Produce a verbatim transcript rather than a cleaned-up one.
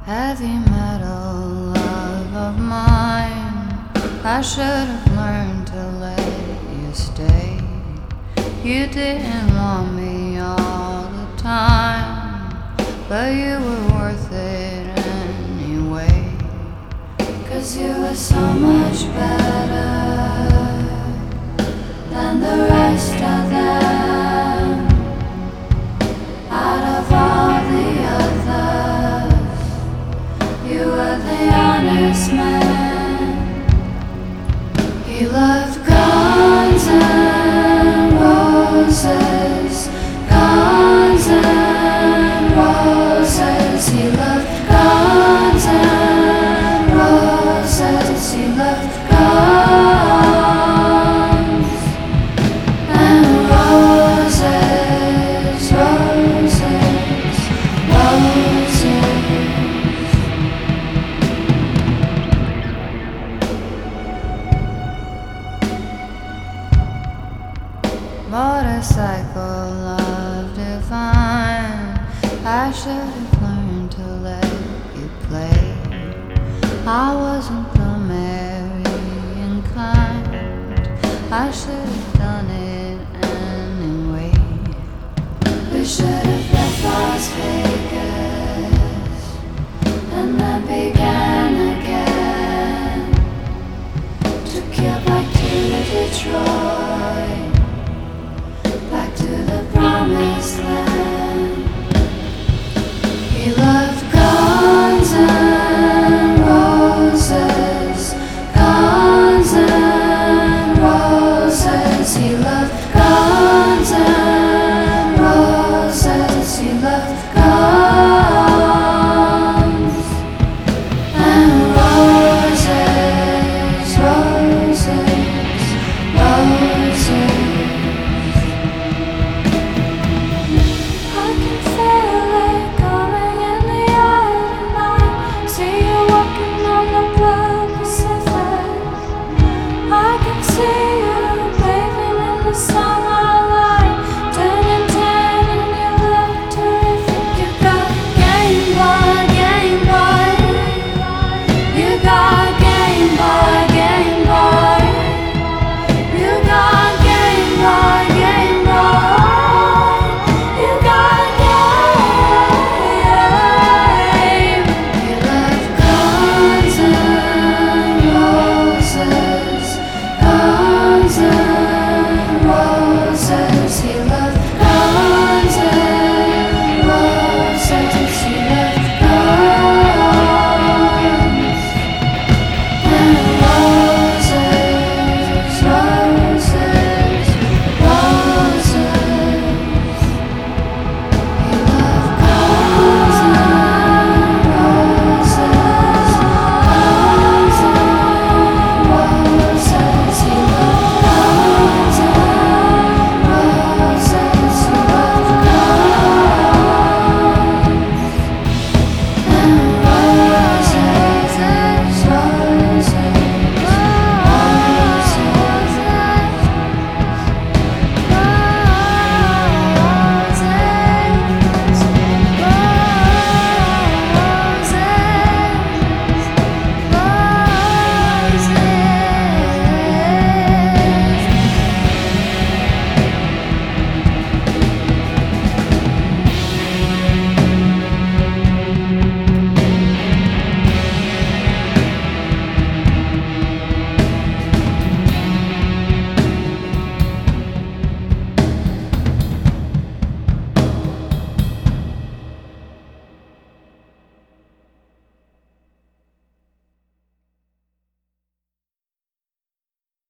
Heavy metal love of mine, I should have learned to let you stay. You didn't want me all the time, but you were worth it anyway. Cause you were so much better than the rest of them. Out of all the others, you were the honest man. He loved Guns N' Roses, Guns N' Roses. He loved Guns N' Roses. He loved Guns N' Roses, roses, roses. Motorcycle love divine, I should have learned to let you play. I wasn't the marrying kind, I should have done it anyway. We should have left Las Vegas and then began again. Took you back to Detroit.